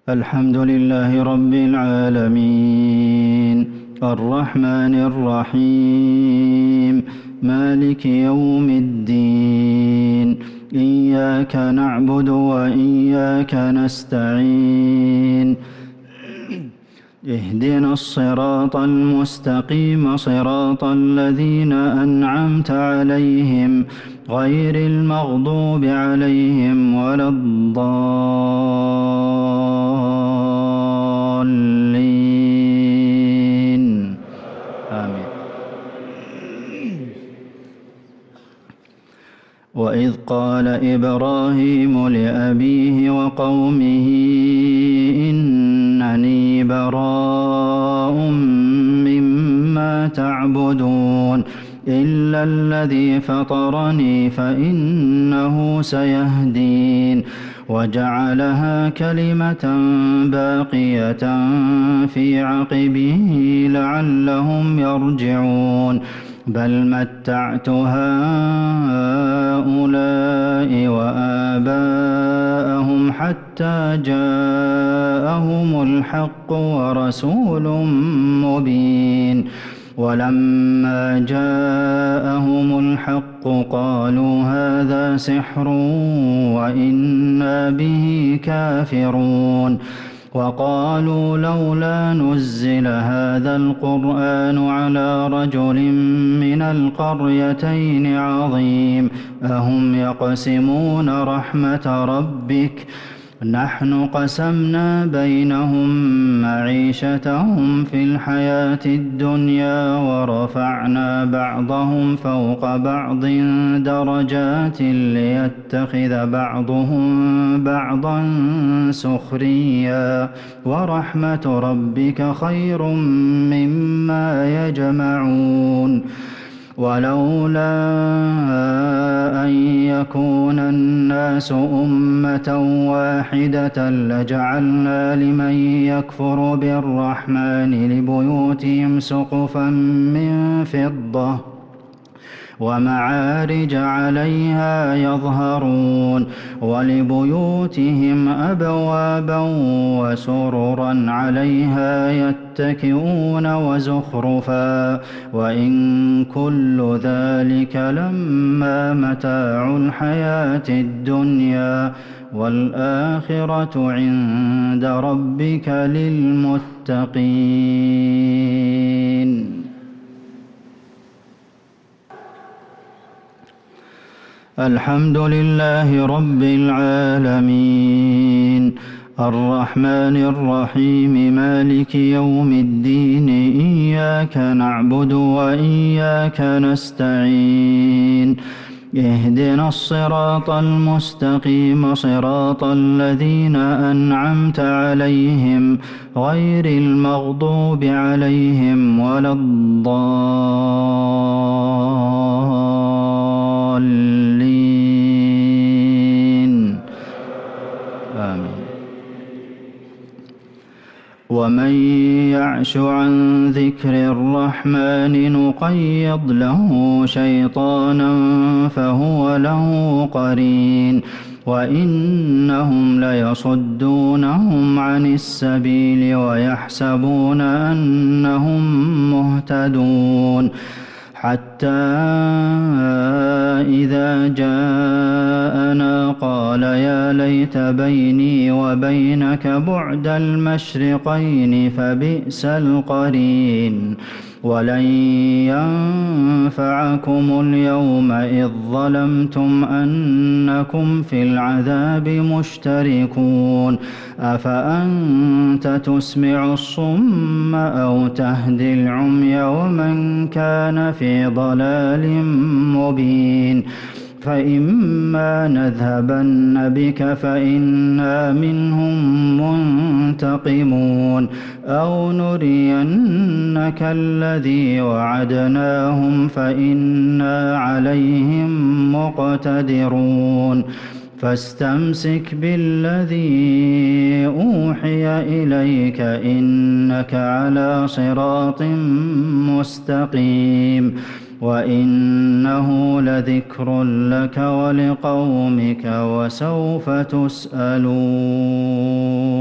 الحمد لله رب العالمين الرحمن الرحيم مالك يوم الدين إياك نعبد وإياك نستعين اهدنا الصراط المستقيم صراط الذين أنعمت عليهم غير المغضوب عليهم ولا الضالين آمين. وإذ قال إبراهيم لأبيه وقومه إنني براء مما تعبدون إلا الذي فطرني فإنه سيهدين وجعلها كلمة باقية في عقبه لعلهم يرجعون بل متعت هؤلاء وآباءهم حتى جاءهم الحق ورسول مبين ولما جاءهم الحق قالوا هذا سحر وإنا به كافرون وقالوا لولا نزل هذا القرآن على رجل من القريتين عظيم أهم يقسمون رحمة ربك نحن قسمنا بينهم معيشتهم في الحياة الدنيا ورفعنا بعضهم فوق بعض درجات ليتخذ بعضهم بعضا سخريا ورحمة ربك خير مما يجمعون ولولا أن يكون الناس أمة واحدة لجعلنا لمن يكفر بالرحمن لبيوتهم سقفا من فضة ومعارج عليها يظهرون ولبيوتهم أبوابا وسررا عليها يتكئون وزخرفا وإن كل ذلك لما متاع الحياة الدنيا والآخرة عند ربك للمتقين. الحمد لله رب العالمين الرحمن الرحيم مالك يوم الدين إياك نعبد وإياك نستعين اهدنا الصراط المستقيم صراط الذين أنعمت عليهم غير المغضوب عليهم ولا الضالين آمين. ومن يعش عن ذكر الرحمن نقيض له شيطانا فهو له قرين وإنهم ليصدونهم عن السبيل ويحسبون أنهم مهتدون حتى إذا جاءنا قال يا ليت بيني وبينك بعد المشرقين فبئس القرين ولن ينفعكم اليوم إذ ظلمتم أنكم في العذاب مشتركون أفأنت تسمع الصم أو تهدي العمي ومن كان في ضلال مبين فإما نذهبن بك فإنا منهم منتقمون أو نرينك الذي وعدناهم فإنا عليهم مقتدرون فاستمسك بالذي أوحي إليك إنك على صراط مستقيم وإنه لذكر لك ولقومك وسوف تسألون.